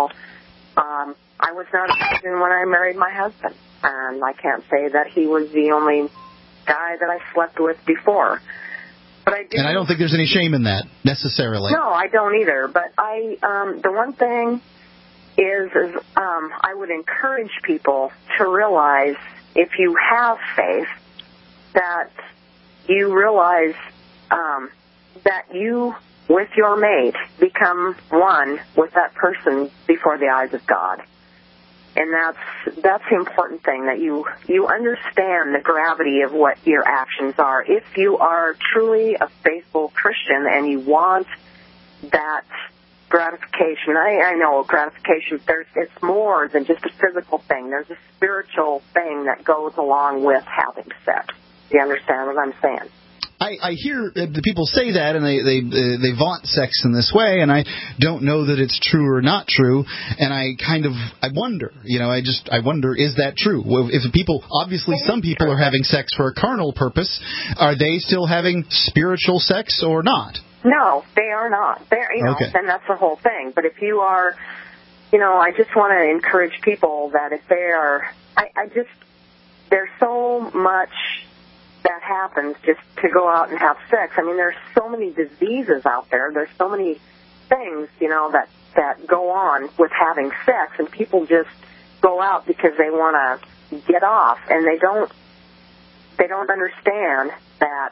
I was not a Christian when I married my husband, and I can't say that he was the only guy that I slept with before. But I don't think there's any shame in that, necessarily. No, I don't either. But the one thing is I would encourage people to realize, if you have faith, that you realize that you, with your mate, become one with that person before the eyes of God. And that's the important thing, that you understand the gravity of what your actions are. If you are truly a faithful Christian and you want that gratification, I know gratification, it's more than just a physical thing. There's a spiritual thing that goes along with having sex. Do you understand what I'm saying? I hear the people say that, and they vaunt sex in this way, and I don't know that it's true or not true, and I wonder, I wonder, is that true? If obviously some people are having sex for a carnal purpose, are they still having spiritual sex or not? No, they are not. Okay. And that's the whole thing. But if you are, I just want to encourage people that if they are, there's so much that happens just to go out and have sex. I mean, there's so many diseases out there. There's so many things, that go on with having sex, and people just go out because they want to get off, and they don't understand that,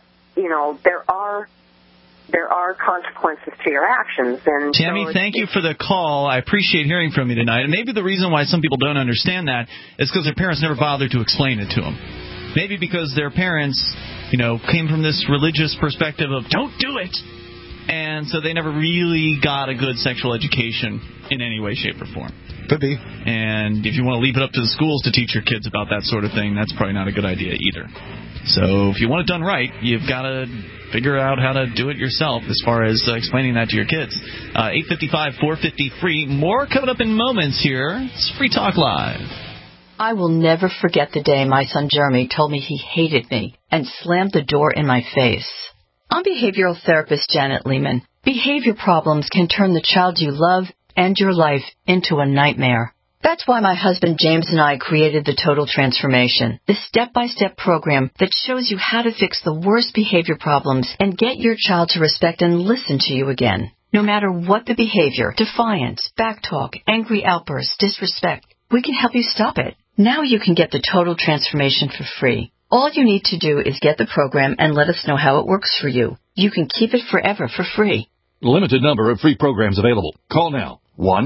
there are consequences to your actions. And Tammy, thank you for the call. I appreciate hearing from you tonight. And maybe the reason why some people don't understand that is because their parents never bothered to explain it to them. Maybe because their parents, came from this religious perspective of don't do it. And so they never really got a good sexual education in any way, shape, or form. Could be. And if you want to leave it up to the schools to teach your kids about that sort of thing, that's probably not a good idea either. So if you want it done right, you've got to figure out how to do it yourself as far as explaining that to your kids. 855-450-FREE. More coming up in moments here. It's Free Talk Live. I will never forget the day my son Jeremy told me he hated me and slammed the door in my face. I'm behavioral therapist Janet Lehman. Behavior problems can turn the child you love and your life into a nightmare. That's why my husband James and I created the Total Transformation, the step-by-step program that shows you how to fix the worst behavior problems and get your child to respect and listen to you again. No matter what the behavior, defiance, backtalk, angry outbursts, disrespect, we can help you stop it. Now you can get the Total Transformation for free. All you need to do is get the program and let us know how it works for you. You can keep it forever for free. Limited number of free programs available. Call now.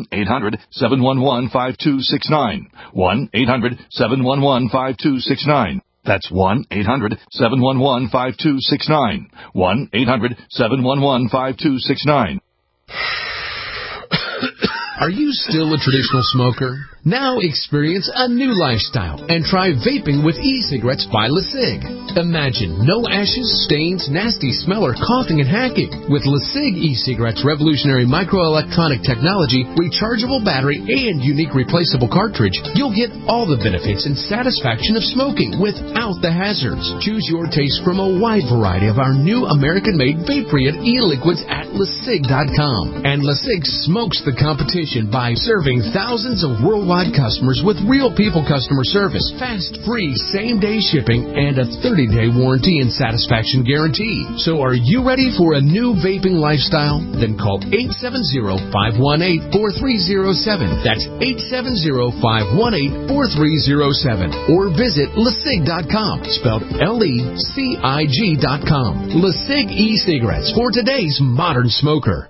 1-800-711-5269. 1-800-711-5269. That's 1-800-711-5269. 1-800-711-5269. Are you still a traditional smoker? Now experience a new lifestyle and try vaping with e-cigarettes by LeSig. Imagine no ashes, stains, nasty smell, or coughing and hacking. With LeSig e-cigarettes' revolutionary microelectronic technology, rechargeable battery, and unique replaceable cartridge, you'll get all the benefits and satisfaction of smoking without the hazards. Choose your taste from a wide variety of our new American-made vape-free e-liquids at LeSig.com. And LeSig smokes the competition by serving thousands of worldwide customers with real people customer service, fast, free, same-day shipping, and a 30-day warranty and satisfaction guarantee. So are you ready for a new vaping lifestyle? Then call 870-518-4307. That's 870-518-4307. Or visit LeSig.com, spelled LECIG.com. LeSig e-cigarettes for today's modern smoker.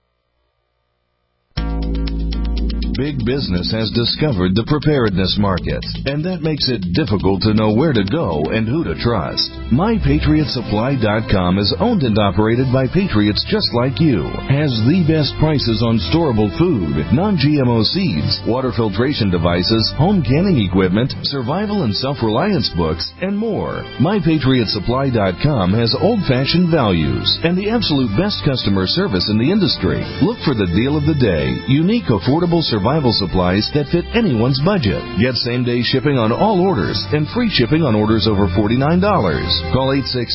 Big business has discovered the preparedness market, and that makes it difficult to know where to go and who to trust. MyPatriotSupply.com is owned and operated by patriots just like you. Has the best prices on storable food, non-GMO seeds, water filtration devices, home canning equipment, survival and self-reliance books, and more. MyPatriotSupply.com has old-fashioned values and the absolute best customer service in the industry. Look for the deal of the day, unique, affordable survival supplies that fit anyone's budget. Get same-day shipping on all orders and free shipping on orders over $49. Call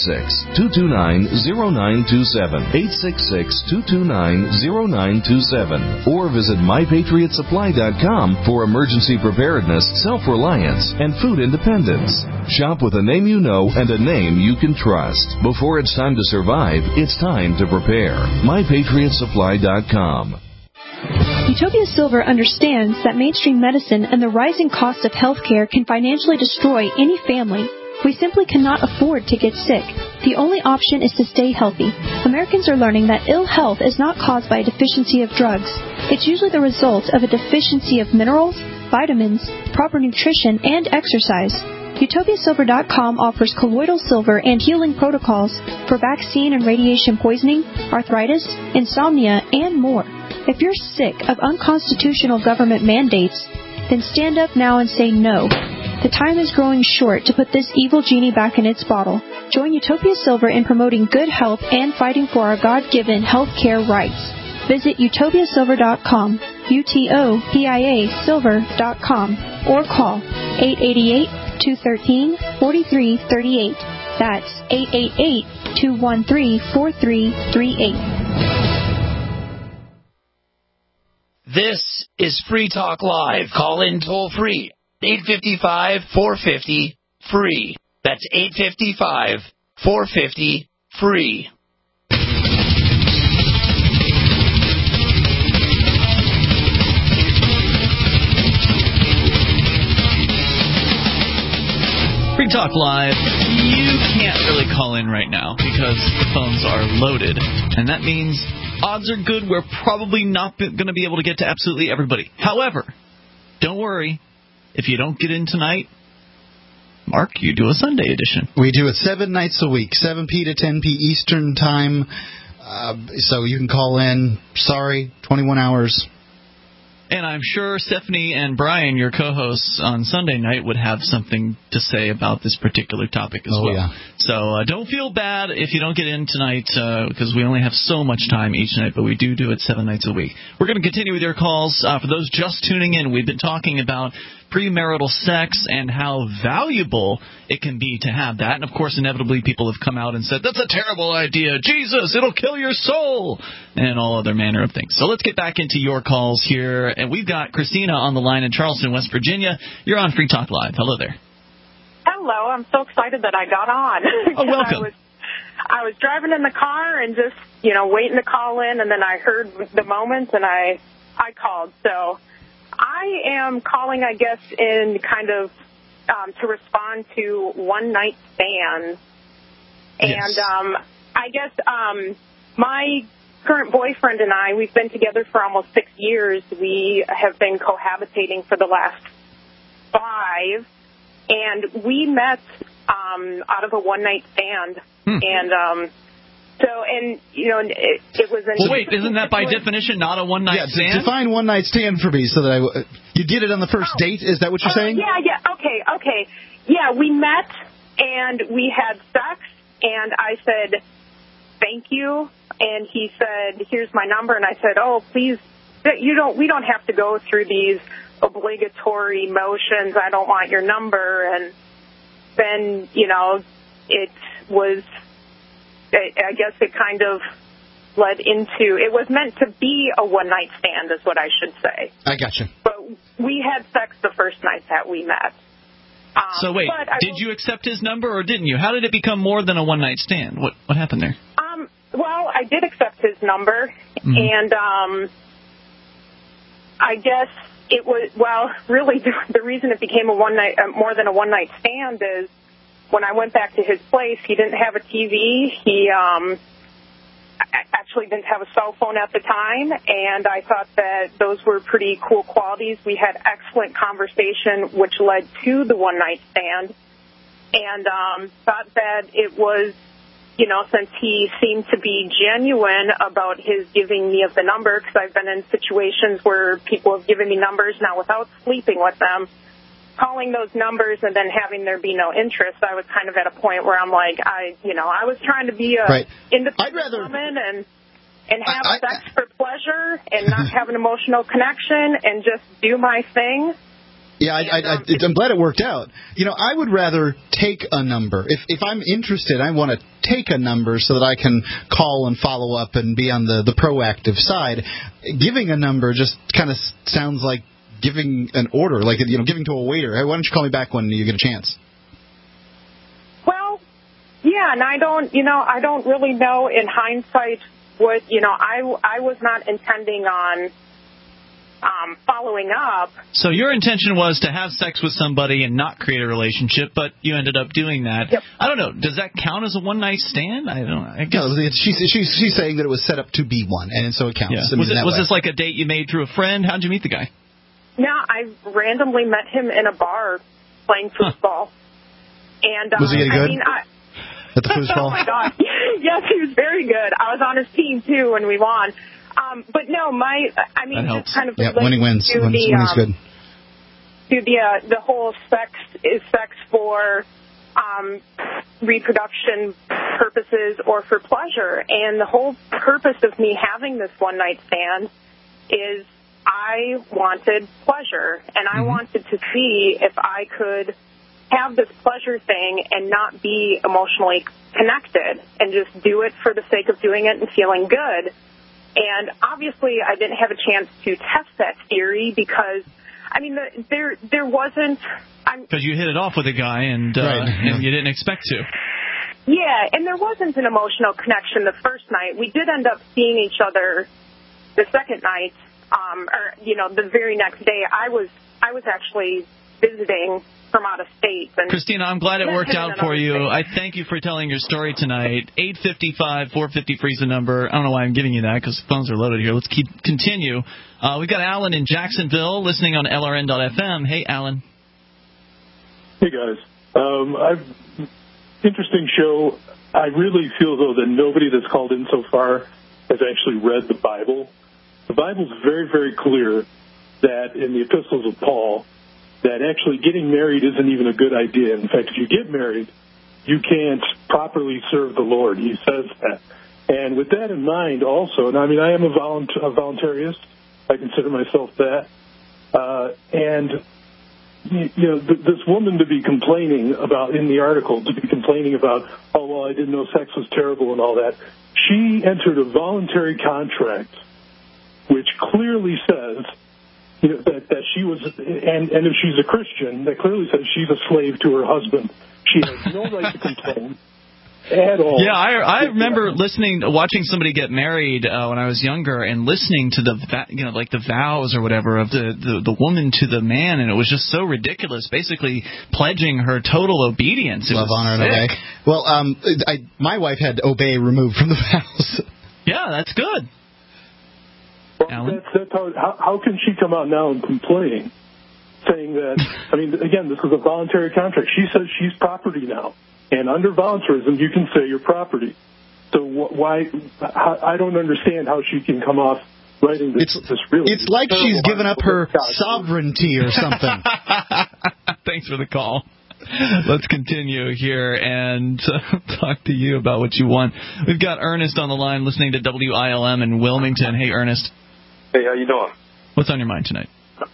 866-229-0927, 866-229-0927, or visit MyPatriotSupply.com for emergency preparedness, self-reliance, and food independence. Shop with a name you know and a name you can trust. Before it's time to survive, it's time to prepare. MyPatriotSupply.com. Utopia Silver understands that mainstream medicine and the rising cost of healthcare can financially destroy any family. We simply cannot afford to get sick. The only option is to stay healthy. Americans are learning that ill health is not caused by a deficiency of drugs. It's usually the result of a deficiency of minerals, vitamins, proper nutrition, and exercise. UtopiaSilver.com offers colloidal silver and healing protocols for vaccine and radiation poisoning, arthritis, insomnia, and more. If you're sick of unconstitutional government mandates, then stand up now and say no. The time is growing short to put this evil genie back in its bottle. Join Utopia Silver in promoting good health and fighting for our God-given health care rights. Visit utopiasilver.com, UTOPIA silver.com, or call 888-213-4338. That's 888-213-4338. This is Free Talk Live. Call in toll free. 855-450-FREE. That's 855-450-FREE. Free Talk Live, you can't really call in right now because the phones are loaded, and that means odds are good we're probably not going to be able to get to absolutely everybody. However, don't worry. If you don't get in tonight, Mark, you do a Sunday edition. We do it 7 nights a week, 7 p to 10 p Eastern Time. So you can call in. Sorry, 21 hours. And I'm sure Stephanie and Brian, your co-hosts on Sunday night, would have something to say about this particular topic as well. Yeah. So don't feel bad if you don't get in tonight because we only have so much time each night, but we do it 7 nights a week. We're going to continue with your calls. For those just tuning in, we've been talking about premarital sex and how valuable it can be to have that. And, of course, inevitably people have come out and said, that's a terrible idea. Jesus, it'll kill your soul, and all other manner of things. So let's get back into your calls here. And we've got Christina on the line in Charleston, West Virginia. You're on Free Talk Live. Hello there. Hello. I'm so excited that I got on. Oh, welcome. I was driving in the car and just, waiting to call in, and then I heard the moment, and I called. So I am calling, I guess, in kind of to respond to one-night stands. Yes. And I guess my current boyfriend and I, we've been together for almost 6 years. We have been cohabitating for the last 5. And we met out of a one-night stand. And So, and, it was an... Well, wait, isn't that by definition not a one-night stand? Define one-night stand for me so that you did it on the first date? Is that what you're saying? Yeah, okay. Yeah, we met, and we had sex, and I said, thank you, and he said, here's my number, and I said, oh, please, we don't have to go through these obligatory motions, I don't want your number, and then, it was... I guess it kind of led into, it was meant to be a one-night stand is what I should say. I gotcha. But we had sex the first night that we met. So wait, did you accept his number or didn't you? How did it become more than a one-night stand? What happened there? Well, I did accept his number, and I guess it was, really the reason it became more than a one-night stand is when I went back to his place, he didn't have a TV. He actually didn't have a cell phone at the time, and I thought that those were pretty cool qualities. We had excellent conversation, which led to the one-night stand, and thought that it was, since he seemed to be genuine about his giving me of the number, because I've been in situations where people have given me numbers now without sleeping with them, calling those numbers and then having there be no interest, I was kind of at a point where I'm like, I was trying to be a independent woman and have sex for pleasure and not have an emotional connection and just do my thing. Yeah, I'm glad it worked out. I would rather take a number. If I'm interested, I want to take a number so that I can call and follow up and be on the proactive side. Giving a number just kind of sounds like giving an order, like giving to a waiter. Hey, why don't you call me back when you get a chance? Well, yeah, and I don't really know in hindsight what I was not intending on following up. So your intention was to have sex with somebody and not create a relationship, but you ended up doing that. Yep. I don't know. Does that count as a one-night stand? I guess. No, she's saying that it was set up to be one, and so it counts. Yeah. Was this like a date you made through a friend? How'd you meet the guy? No, I randomly met him in a bar playing foosball. And was he any good? At the foosball? Oh my God! Yes, he was very good. I was on his team too when we won. But no, just kind of winning wins. Winning's good. To the whole sex for reproduction purposes or for pleasure, and the whole purpose of me having this one night stand is I wanted pleasure, and I wanted to see if I could have this pleasure thing and not be emotionally connected and just do it for the sake of doing it and feeling good. And obviously I didn't have a chance to test that theory because, there wasn't... Because you hit it off with a guy and you didn't expect to. Yeah, and there wasn't an emotional connection the first night. We did end up seeing each other the second night. The very next day, I was actually visiting from out of state. And Christina, I'm glad it worked out for you. I thank you for telling your story tonight. 855-450-FREE's the number. I don't know why I'm giving you that because phones are loaded here. Let's continue. We've got Alan in Jacksonville listening on LRN.FM. Hey, Alan. Hey, guys. Interesting show. I really feel, though, that nobody that's called in so far has actually read the Bible. The Bible's very, very clear that in the epistles of Paul, that actually getting married isn't even a good idea. In fact, if you get married, you can't properly serve the Lord. He says that. And with that in mind also, and I am a voluntarist. I consider myself that. This woman to be complaining about, in the article, to be complaining about, oh, well, I didn't know sex was terrible and all that. She entered a voluntary contract which clearly says that she was, and if she's a Christian, that clearly says she's a slave to her husband. She has no right to complain at all. Yeah, I remember watching somebody get married when I was younger, and listening to the vows or whatever of the woman to the man, and it was just so ridiculous. Basically, pledging her total obedience. Love, honor, and obey. Well, my wife had obey removed from the vows. Yeah, that's good. Well, that's how can she come out now and complain, saying that, again, this is a voluntary contract. She says she's property now. And under voluntarism, you can say you're property. So why? I don't understand how she can come off writing this. It's like she's given up her sovereignty or something. Thanks for the call. Let's continue here and talk to you about what you want. We've got Ernest on the line listening to WILM in Wilmington. Hey, Ernest. Hey, how you doing? What's on your mind tonight?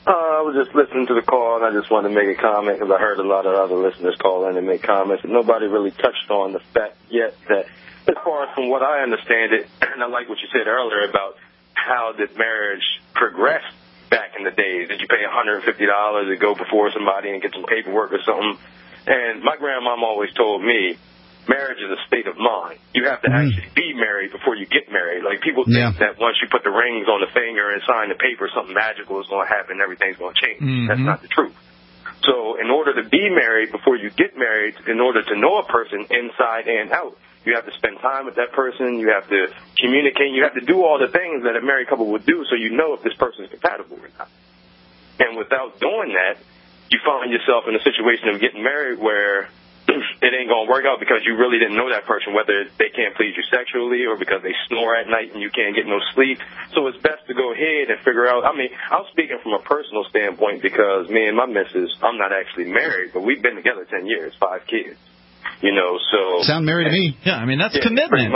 I was just listening to the call, and I just wanted to make a comment because I heard a lot of other listeners call in and make comments, and nobody really touched on the fact yet that as far as from what I understand it, and I like what you said earlier about how did marriage progress back in the days. Did you pay $150 to go before somebody and get some paperwork or something? And my grandmom always told me, marriage is a state of mind. You have to actually be married before you get married. Like, people think that once you put the rings on the finger and sign the paper, something magical is going to happen, everything's going to change. That's not the truth. So in order to be married before you get married, in order to know a person inside and out, you have to spend time with that person, you have to communicate, you have to do all the things that a married couple would do so you know if this person is compatible or not. And without doing that, you find yourself in a situation of getting married where it ain't going to work out because you really didn't know that person, whether they can't please you sexually or because they snore at night and you can't get no sleep. So it's best to go ahead and figure out. I mean, I'm speaking from a personal standpoint because me and my missus, I'm not actually married, but we've been together 10 years, 5 kids. You know, so... Sound married to me. Yeah, I mean, that's commitment.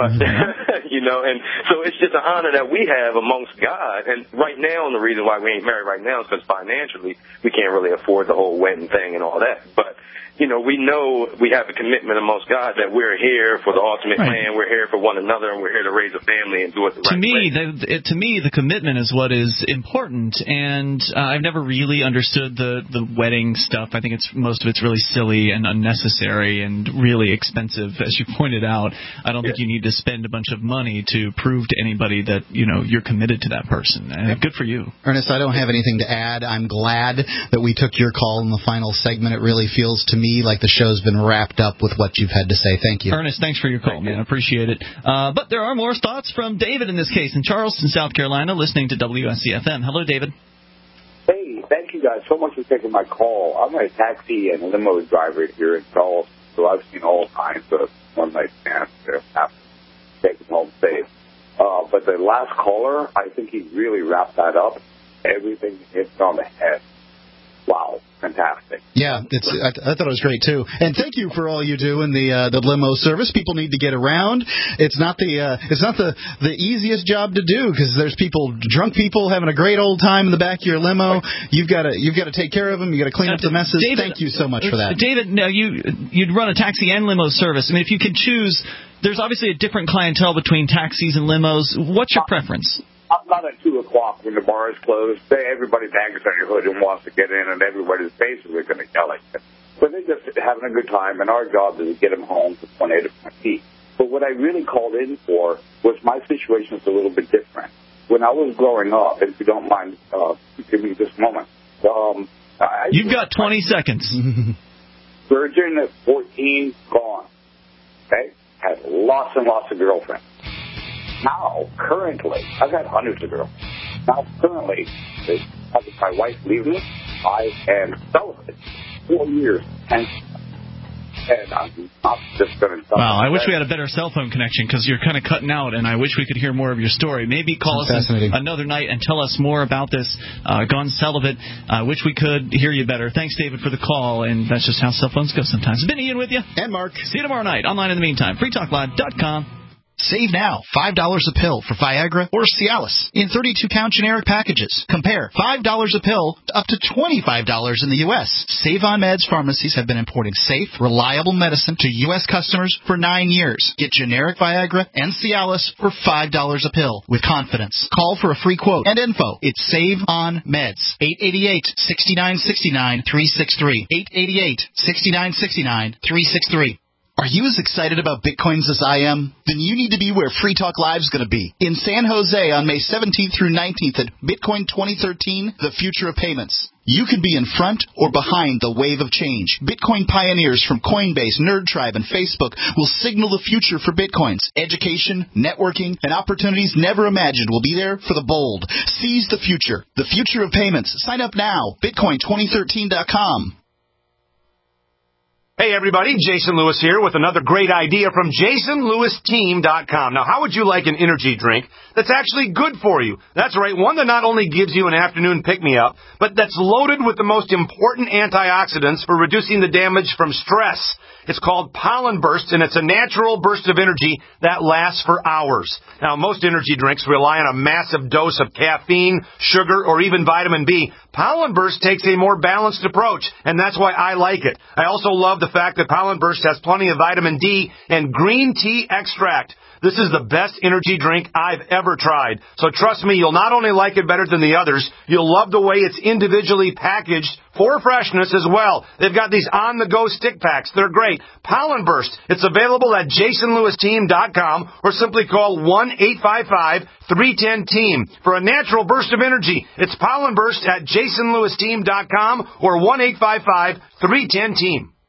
You know, and so it's just an honor that we have amongst God. And right now, and the reason why we ain't married right now is because financially, we can't really afford the whole wedding thing and all that. But, you know we have a commitment amongst God that we're here for the ultimate plan. We're here for one another, and we're here to raise a family and do it the right way. To me, the commitment is what is important, and I've never really understood the wedding stuff. I think most of it's really silly and unnecessary and really expensive, as you pointed out. I don't think you need to spend a bunch of money to prove to anybody that you're committed to that person. And good for you, Ernest. I don't have anything to add. I'm glad that we took your call in the final segment. It really feels to me like the show's been wrapped up with what you've had to say. Thank you. Ernest, thanks for your call, man. I appreciate it. But there are more thoughts from David in this case in Charleston, South Carolina, listening to WSCFM. Hello, David. Hey, thank you guys so much for taking my call. I'm a taxi and limo driver here in Charleston, so I've seen all kinds of one-night stands that have to take them home safe. But the last caller, I think he really wrapped that up. Everything hits on the head. Wow, fantastic. Yeah, I thought it was great, too. And thank you for all you do in the limo service. People need to get around. It's not the easiest job to do because there's drunk people having a great old time in the back of your limo. You've got to take care of them. You've got to clean up the messes. David, thank you so much for that. David, now you'd run a taxi and limo service. I mean, if you can choose, there's obviously a different clientele between taxis and limos. What's your preference? Not at 2 o'clock when the bar is closed. Everybody bangs on your hood and wants to get in, and everybody's basically going to yell at you. But they're just having a good time, and our job is to get them home to point A to point B. But what I really called in for was my situation is a little bit different. When I was growing up, and if you don't mind, give me this moment. You've got 20 seconds. Virgin at 14, gone. Okay? Had lots and lots of girlfriends. Now, currently, I've had hundreds of girls. Now, currently, my wife leaves me. I am celibate. 4 years. And I'm not just going to... Wow, I wish we had a better cell phone connection because you're kind of cutting out, and I wish we could hear more of your story. Maybe call us another night and tell us more about this gone celibate. I wish we could hear you better. Thanks, David, for the call, and that's just how cell phones go sometimes. Been Ian with you. And Mark. See you tomorrow night. Online in the meantime. freetalklive.com. Save now, $5 a pill for Viagra or Cialis in 32-count generic packages. Compare $5 a pill to up to $25 in the U.S. Save on Meds pharmacies have been importing safe, reliable medicine to U.S. customers for 9 years. Get generic Viagra and Cialis for $5 a pill with confidence. Call for a free quote and info. It's Save on Meds. 888-6969-363. 888-6969-363. Are you as excited about Bitcoins as I am? Then you need to be where Free Talk Live is going to be. In San Jose on May 17th through 19th at Bitcoin 2013, The Future of Payments. You can be in front or behind the wave of change. Bitcoin pioneers from Coinbase, NerdTribe, and Facebook will signal the future for Bitcoins. Education, networking, and opportunities never imagined will be there for the bold. Seize the future. The Future of Payments. Sign up now. Bitcoin2013.com. Hey everybody, Jason Lewis here with another great idea from JasonLewisTeam.com. Now, how would you like an energy drink that's actually good for you? That's right, one that not only gives you an afternoon pick-me-up, but that's loaded with the most important antioxidants for reducing the damage from stress. It's called Pollen Burst, and it's a natural burst of energy that lasts for hours. Now, most energy drinks rely on a massive dose of caffeine, sugar, or even vitamin B. Pollen Burst takes a more balanced approach, and that's why I like it. I also love the fact that Pollen Burst has plenty of vitamin D and green tea extract. This is the best energy drink I've ever tried. So trust me, you'll not only like it better than the others, you'll love the way it's individually packaged for freshness as well. They've got these on-the-go stick packs. They're great. Pollen Burst. It's available at JasonLewisTeam.com or simply call 1-855-310-TEAM for a natural burst of energy. It's Pollen Burst at JasonLewisTeam.com or 1-855-310-TEAM.